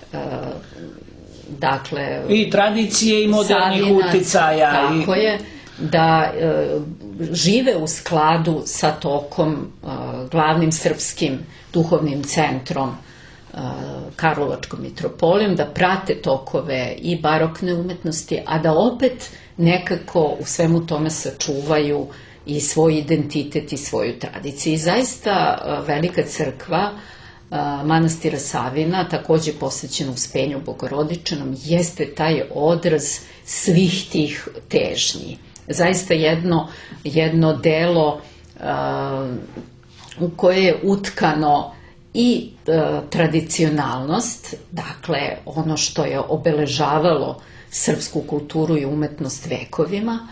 dakle... I tradicije i modernih uticaja. Tako je, da žive u skladu sa tokom, glavnim srpskim duhovnim centrom, Karlovačkom mitropolijom, da prate tokove i barokne umetnosti, a da opet nekako u svemu tome sačuvaju i svoj identitet i svoju tradiciju. I zaista velika crkva manastira Savina, takođe posvećena Uspenju Bogorodičanom, jeste taj odraz svih tih težnji. Zaista jedno delo u koje je utkano i tradicionalnost, dakle ono što je obeležavalo srpsku kulturu i umetnost vekovima,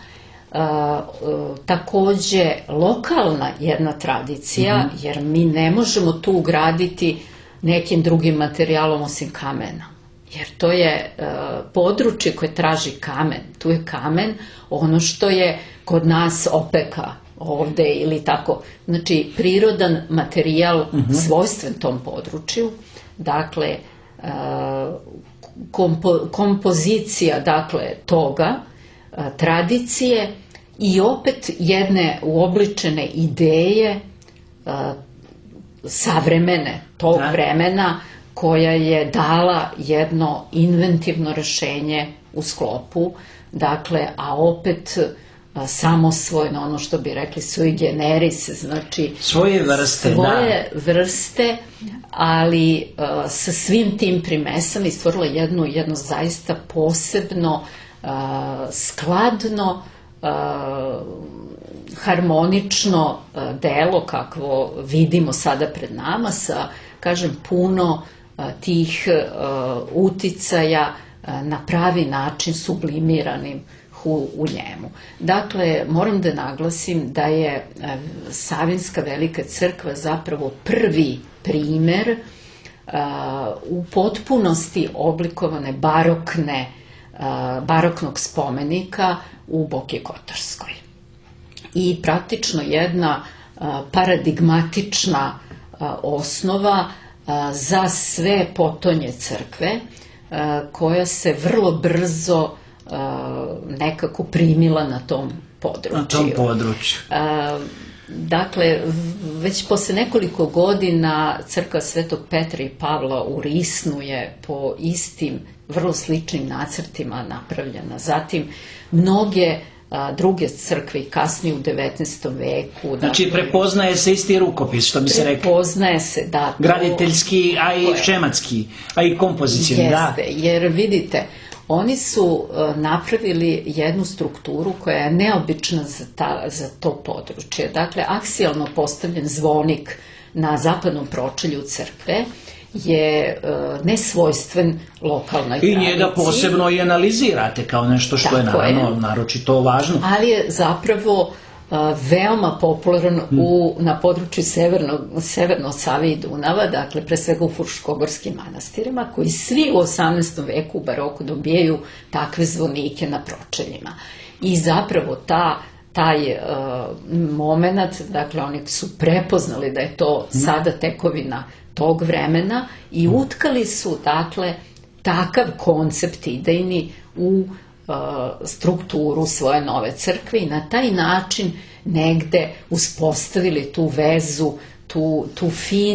takođe lokalna jedna tradicija, jer mi ne možemo tu ugraditi nekim drugim materijalom osim kamena. Jer to je područje koje traži kamen. Tu je kamen, ono što je kod nas opeka ovde ili tako. Znači, prirodan materijal svojstven tom području. Dakle, kompozicija toga, tradicije i opet jedne uobličene ideje savremene tog vremena, koja je dala jedno inventivno rešenje u sklopu, dakle, a opet samosvojno, ono što bi rekli sui generis, znači svoje vrste, ali sa svim tim primesama i stvorila jedno zaista posebno, skladno, harmonično delo kakvo vidimo sada pred nama sa, kažem, puno tih uticaja na pravi način sublimiranim u njemu. Dakle, moram da naglasim da je Savinska velika crkva zapravo prvi primer u potpunosti oblikovane baroknog spomenika u Boki Kotorskoj. I praktično jedna paradigmatična osnova za sve potonje crkve, koja se vrlo brzo nekako primila na tom području. Dakle, već posle nekoliko godina crkva Svetog Petra i Pavla u Risnu je po istim vrlo sličnim nacrtima napravljena. Zatim, mnoge druge crkve i kasnije u 19. veku. Znači, prepoznaje se isti rukopis, što bi se rekao. Prepoznaje se, da. Graditeljski, a i šematski, a i kompozicijni, da. Jeste, jer vidite, oni su napravili jednu strukturu koja je neobična za to područje. Dakle, aksijalno postavljen zvonik na zapadnom pročelju crkve je nesvojstven lokalnoj tradiciji. I njega posebno i analizirate kao nešto što je naročito važno. Ali je zapravo veoma popularan na području severno Save i Dunava, dakle pre svega u Fruškogorskim manastirima, koji svi u 18. veku u baroku dobijaju takve zvonike na pročeljima. I zapravo taj moment, dakle oni su prepoznali da je to sada tekovina tog vremena i utkali su, dakle, takav koncept idejni u strukturu svoje nove crkve i na taj način negde uspostavili tu vezu, tu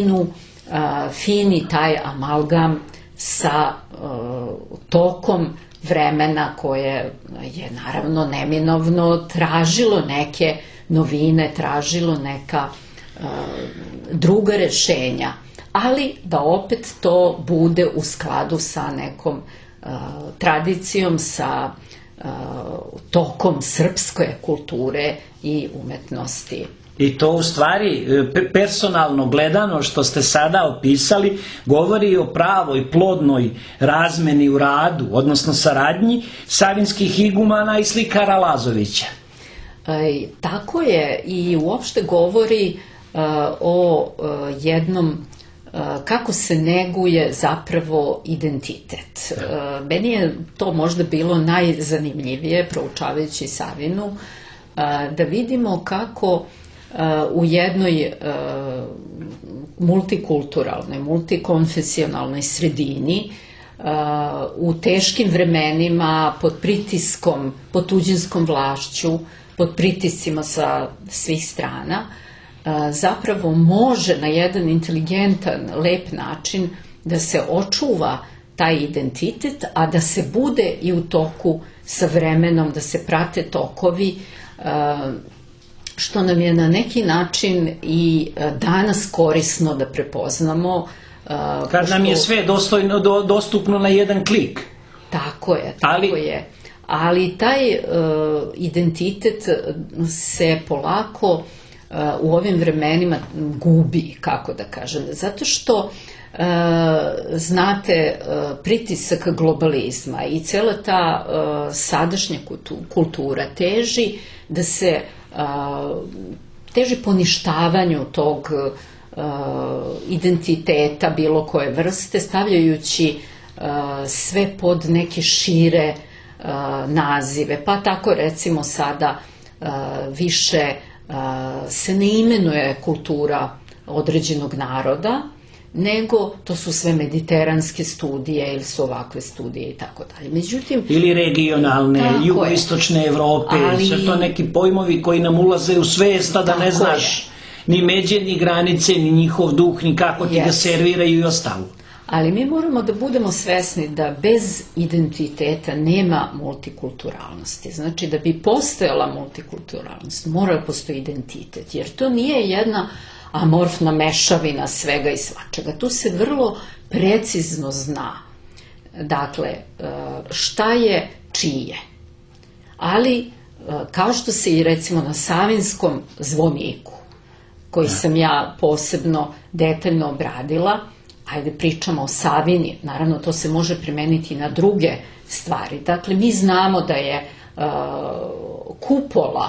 fini taj amalgam sa tokom vremena koje je naravno neminovno tražilo neke novine, tražilo neka druga rešenja, ali da opet to bude u skladu sa nekom tradicijom, sa tokom srpske kulture i umetnosti. I to u stvari, personalno gledano, što ste sada opisali, govori o pravoj, plodnoj razmeni u radu, odnosno saradnji savinskih igumana i slikara Lazovića. Tako je, i uopšte govori o jednom kako se neguje zapravo identitet. Meni je to možda bilo najzanimljivije, proučavajući Savinu, da vidimo kako u jednoj multikulturalnoj, multikonfesionalnoj sredini, u teškim vremenima, pod pritiskom, pod tuđinskom vlašću, pod pritiscima sa svih strana, zapravo može na jedan inteligentan, lep način da se očuva taj identitet, a da se bude i u toku sa vremenom, da se prate tokovi, što nam je na neki način i danas korisno da prepoznamo. Kad nam je sve dostupno na jedan klik. Tako je. Ali taj identitet se polako u ovim vremenima gubi, kako da kažem, zato što znate, pritisak globalizma i cela ta sadašnja kultura teži poništavanju tog identiteta bilo koje vrste, stavljajući sve pod neke šire nazive, pa tako recimo sada više se ne imenuje kultura određenog naroda, nego to su sve mediteranske studije ili su ovakve studije i tako dalje. Međutim, ili regionalne, jugoistočne Evrope, sve to neki pojmovi koji nam ulaze u svest, da ne znaš ni međe, ni granice, ni njihov duh, ni kako ti ga serviraju i ostalo. Ali mi moramo da budemo svesni da bez identiteta nema multikulturalnosti. Znači, da bi postojala multikulturalnost, mora da postoji identitet, jer to nije jedna amorfna mešavina svega i svačega. Tu se vrlo precizno zna, dakle, šta je čije. Ali, kao što se i recimo na Savinskom zvoniku, koji sam ja posebno detaljno obradila, ajde pričamo o Savini, naravno to se može primeniti i na druge stvari. Dakle, mi znamo da je kupola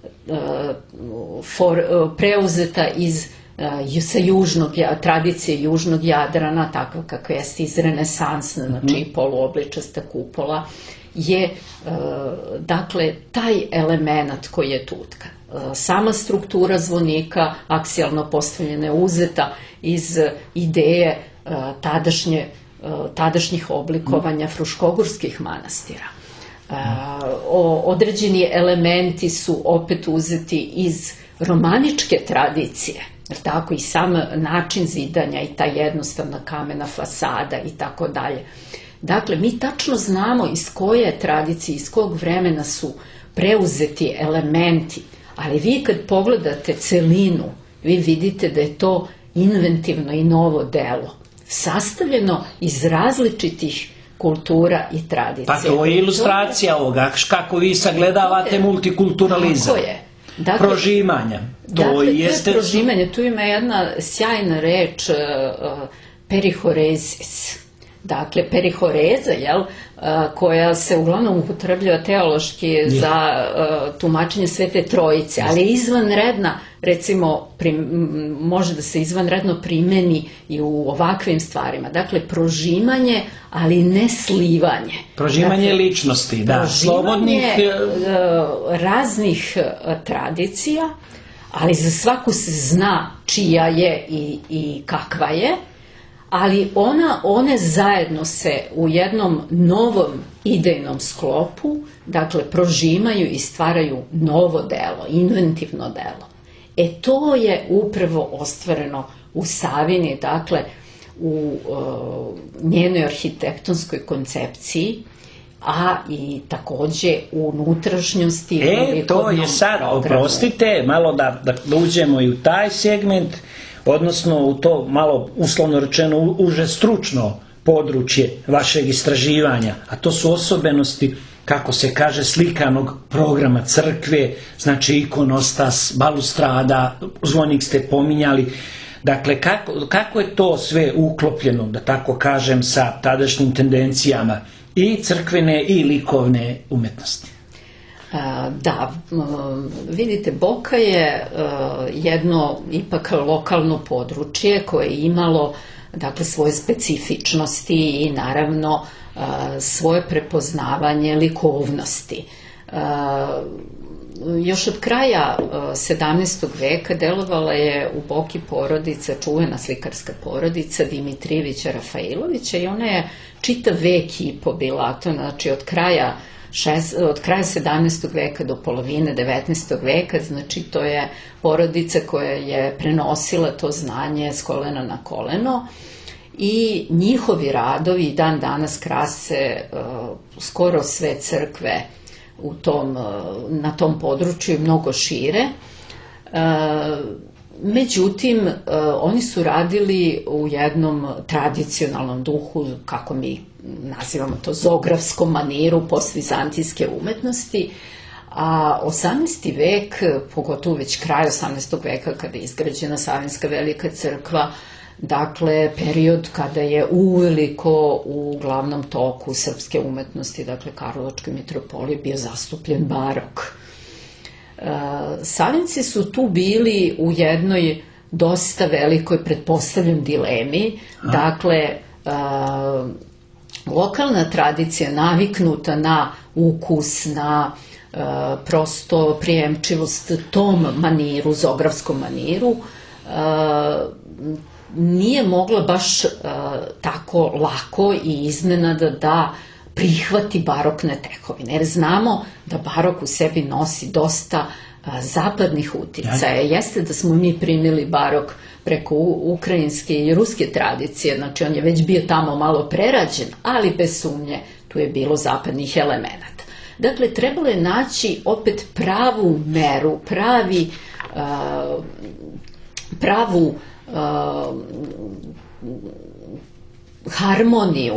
preuzeta sa tradicije južnog Jadrana, takva kakva jeste iz renesansne, znači poluobličasta kupola, je dakle taj element koji je tutkan. Sama struktura zvonika aksijalno postavljena je uzeta iz ideje tadašnjih oblikovanja fruškogorskih manastira. Određeni elementi su opet uzeti iz romaničke tradicije, jer tako i sam način zidanja i ta jednostavna kamena fasada i tako dalje. Dakle, mi tačno znamo iz koje tradicije, iz kog vremena su preuzeti elementi, ali vi kad pogledate celinu, vi vidite da je to inventivno i novo delo, sastavljeno iz različitih kultura i tradicije. Pa to je ilustracija ovoga, kako vi sagledavate multikulturalizam. Tako je. Prožimanja. To je prožimanje. Tu ima jedna sjajna reč, perihorezis. Dakle, perihoreza, koja se uglavnom upotrebljava teološki za tumačenje Svete Trojice, ali je izvanredna, recimo, može da se izvanredno primeni i u ovakvim stvarima. Dakle, prožimanje, ali ne slivanje. Prožimanje ličnosti, da. Prožimanje raznih tradicija, ali za svaku se zna čija je i kakva je, ali one zajedno se u jednom novom idejnom sklopu, dakle, prožimaju i stvaraju novo delo, inventivno delo. To je upravo ostvareno u Savini, dakle, u njenoj arhitektonskoj koncepciji, a i takođe u unutrašnjosti. To je sad, oprostite, malo da uđemo i u taj segment, odnosno u to malo, uslovno rečeno, uže stručno područje vašeg istraživanja, a to su osobenosti, kako se kaže, slikanog programa crkve, znači ikonostas, balustrada, zvonik ste pominjali. Dakle, kako je to sve uklopljeno, da tako kažem, sa tadašnjim tendencijama i crkvene i likovne umetnosti? Da, vidite, Boka je jedno ipak lokalno područje koje je imalo, dakle, svoje specifičnosti i naravno svoje prepoznavanje likovnosti. Još od kraja 17. veka delovala je u Boki porodica, čuvena slikarska porodica Dimitrijevića Rafailovića, i ona je čitav vek i po bila, to znači od kraja 17. veka do polovine 19. veka, znači to je porodica koja je prenosila to znanje s kolena na koleno, i njihovi radovi dan danas krase skoro sve crkve na tom području i mnogo šire. Međutim, oni su radili u jednom tradicionalnom duhu, kako mi nazivamo to, zografskom maniru postvizantijske umetnosti, a 18. vek, pogotovo već kraj 18. veka kada je izgrađena Savinska velika crkva, dakle, period kada je uveliko u glavnom toku srpske umetnosti, dakle, Karlovačkoj mitropoliji, bio zastupljen barok. Savinci su tu bili u jednoj dosta velikoj, pretpostavljam, dilemi. Dakle, lokalna tradicija naviknuta na ukus, na prosto prijemčivost tom maniru, zografskom maniru, nije mogla baš tako lako i iznenada da prihvati barokne tekovine, jer znamo da barok u sebi nosi dosta zapadnih uticaja. Jeste da smo mi primili barok preko ukrajinske i ruske tradicije, znači on je već bio tamo malo prerađen, ali bez sumnje tu je bilo zapadnih elemenata. Dakle, trebalo je naći opet pravu meru, pravu harmoniju,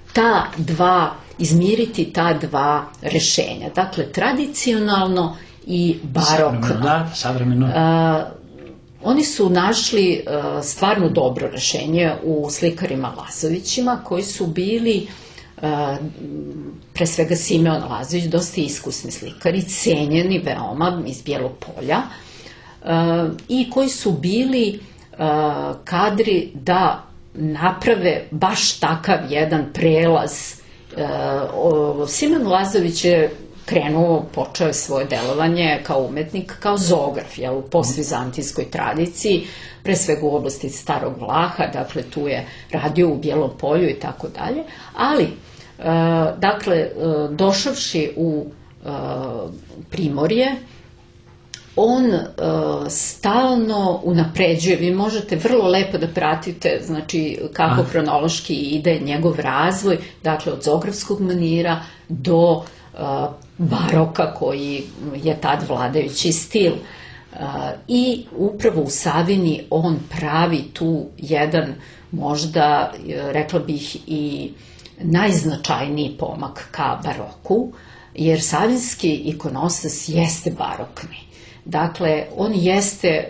izmiriti ta dva rešenja. Dakle, tradicionalno i barokno. Savremeno. Oni su našli stvarno dobro rešenje u slikarima Lazovićima, koji su bili pre svega Simeon Lazović, dosta iskusni slikari, cenjeni veoma iz Bijelog Polja, i koji su bili kadri da naprave baš takav jedan prelaz. Simeon Lazović je počeo je svoje delovanje kao umetnik, kao zoograf, u postvizantijskoj tradiciji, pre svega u oblasti Starog Vlaha, dakle tu je radio u Bijelom Polju i tako dalje, ali, dakle, došavši u Primorje, on stalno unapređuje, vi možete vrlo lepo da pratite, znači, kako hronološki ide njegov razvoj, dakle, od zoografskog manira do baroka koji je tad vladajući stil. I upravo u Savini on pravi tu jedan, možda, rekla bih, i najznačajniji pomak ka baroku, jer savinski ikonostas jeste barokni. Dakle, on jeste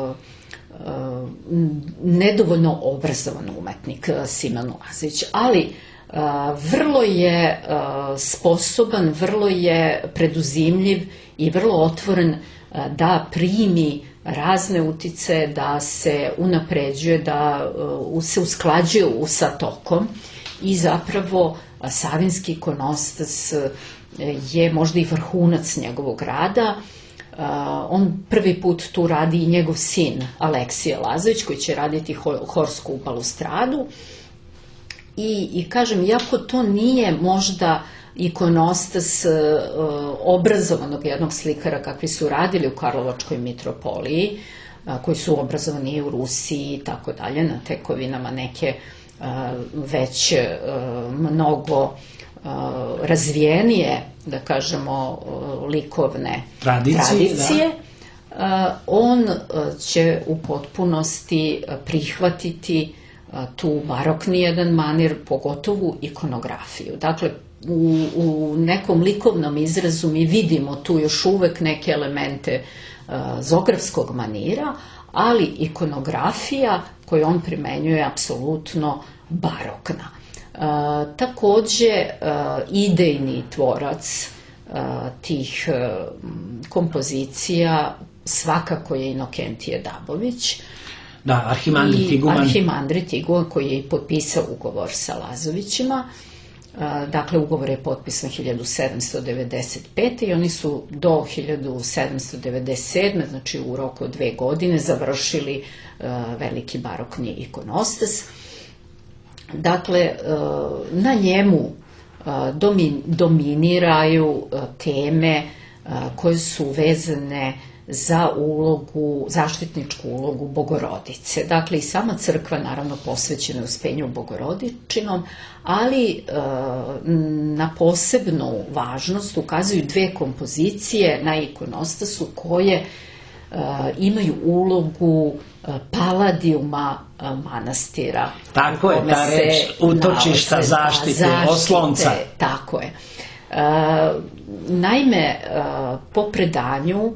nedovoljno obrazovan umetnik, Simeon Lazović, ali vrlo je sposoban, vrlo je preduzimljiv i vrlo otvoren da primi razne utice, da se unapređuje, da se usklađuje sa tokom, i zapravo savinski ikonostas je možda i vrhunac njegovog rada. On prvi put tu radi i njegov sin Aleksije Lazović, koji će raditi horsku balustradu. I kažem, iako to nije možda ikonostas obrazovanog jednog slikara kakvi su radili u Karlovačkoj mitropoliji, koji su obrazovani i u Rusiji i tako dalje, na tekovinama neke već mnogo razvijenije, da kažemo, likovne tradicije, on će u potpunosti prihvatiti tu barokni jedan manir, pogotovo ikonografiju. Dakle, u nekom likovnom izrazu mi vidimo tu još uvek neke elemente zoografskog manira, ali ikonografija koju on primenjuje je apsolutno barokna. Takođe, idejni tvorac tih kompozicija svakako je Inokentije Dabović. Da, Arhimandrit Iguman. Arhimandrit Iguman, koji je i potpisao ugovor sa Lazovićima. Dakle, ugovor je potpisan 1795. i oni su do 1797. znači u roku od 2 godine završili veliki barokni ikonostas. Dakle, na njemu dominiraju teme koje su vezane za zaštitničku ulogu Bogorodice. Dakle, i sama crkva, naravno, posvećena Uspenju Bogorodičinom, ali na posebnu važnost ukazuju 2 kompozicije na ikonostasu koje imaju ulogu paladijuma manastira. Tako je, ta reč, utočišta, zaštite, oslonca. Tako je. Naime, po predanju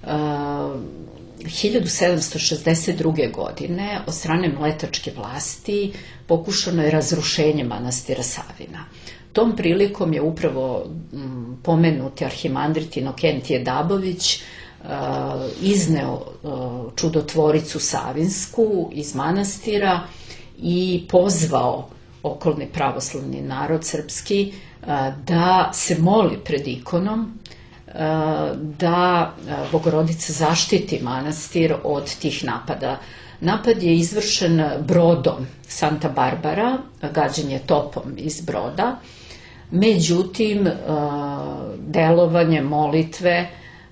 1762. godine od strane mletačke vlasti pokušano je razrušenje manastira Savina. Tom prilikom je upravo pomenuti arhimandrit Inokentije Dabović izneo čudotvoricu Savinsku iz manastira i pozvao okolni pravoslavni narod srpski da se moli pred ikonom, da Bogorodica zaštiti manastir od tih napada. Napad je izvršen brodom Santa Barbara, gađanje topom iz broda, međutim, delovanje molitve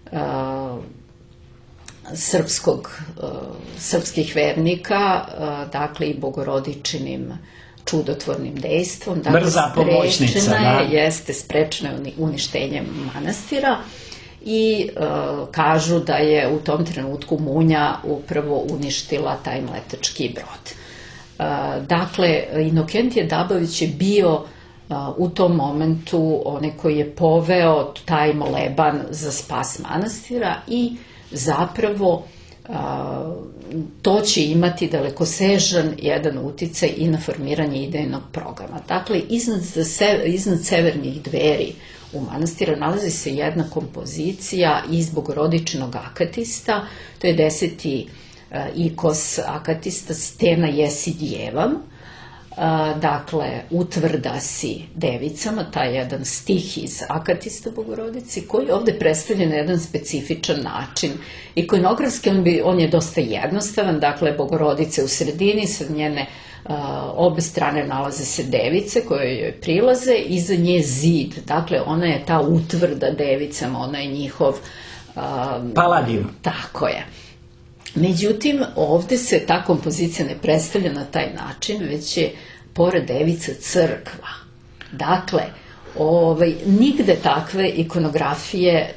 srpskih vernika, dakle i Bogorodičinim čudotvornim dejstvom. Brza pomoćnica, da. Jeste sprečena uništenje manastira i kažu da je u tom trenutku munja upravo uništila taj mletački brod. Dakle, Inokentije Dabović je bio u tom momentu onaj koji je poveo taj moleban za spas manastira i zapravo to će imati dalekosežan jedan uticaj i na formiranje idejnog programa. Dakle, iznad severnih dveri u manastiru nalazi se jedna kompozicija iz Bogorodičinog akatista, to je 10. ikos akatista, stena jesi djevam, dakle, utvrda si devicama, taj jedan stih iz akatista Bogorodici, koji je ovde predstavljen na jedan specifičan način. Ikonografski on je dosta jednostavan, dakle, Bogorodice u sredini, sa njene obe strane nalaze se device koje joj prilaze, iza nje zid, dakle, ona je ta utvrda devicama, ona je njihov Paladijum. Tako je. Međutim, ovde se ta kompozicija ne predstavlja na taj način, već je pored devica crkva. Dakle, nigde takve ikonografije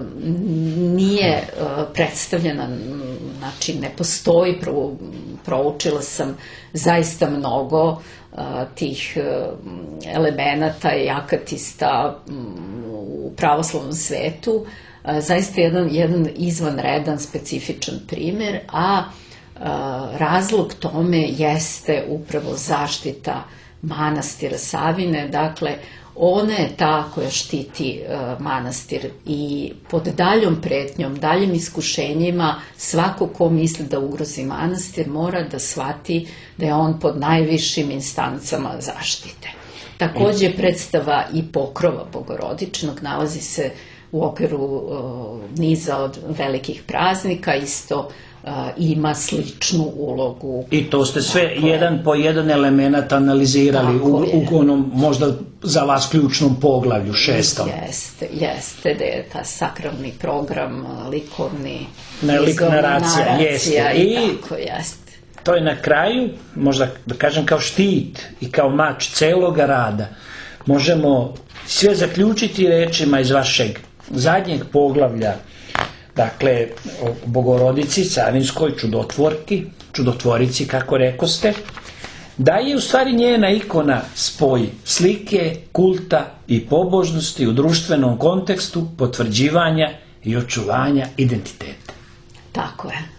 nije predstavljena, znači ne postoji, proučila sam zaista mnogo tih elemenata i akatista u pravoslavnom svetu, zaista jedan izvanredan, specifičan primer, a razlog tome jeste upravo zaštita manastira Savine. Dakle, ona je ta koja štiti manastir i pod daljom pretnjom, daljim iskušenjima, svako ko misli da ugrozi manastir mora da shvati da je on pod najvišim instancama zaštite. Takođe, predstava i pokrova Bogorodičnog nalazi se u okviru niza od velikih praznika, isto ima sličnu ulogu. I to ste sve jedan po jedan element analizirali u onom možda za vas ključnom poglavlju, 6. Jeste, da je ta sakralni program, likovni, naracija, jeste. I tako, jeste. To je na kraju, možda da kažem kao štit i kao mač celoga rada. Možemo sve zaključiti rečima iz vašeg zadnjeg poglavlja, dakle, o Bogorodici Savinskoj, čudotvorici, kako rekoste, da je u stvari njena ikona spoj slike, kulta i pobožnosti u društvenom kontekstu potvrđivanja i očuvanja identiteta. Tako je.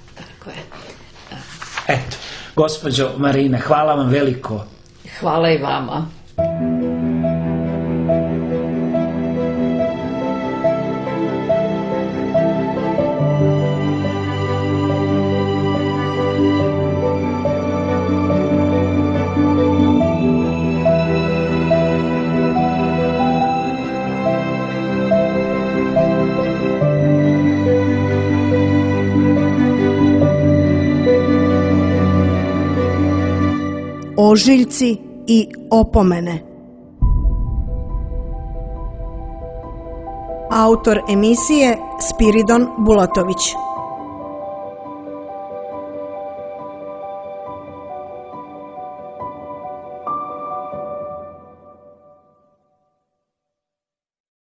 Eto, gospođo Marina, hvala vam veliko. Hvala i vama. Ožiljci i opomene. Autor emisije Spiridon Bulatović.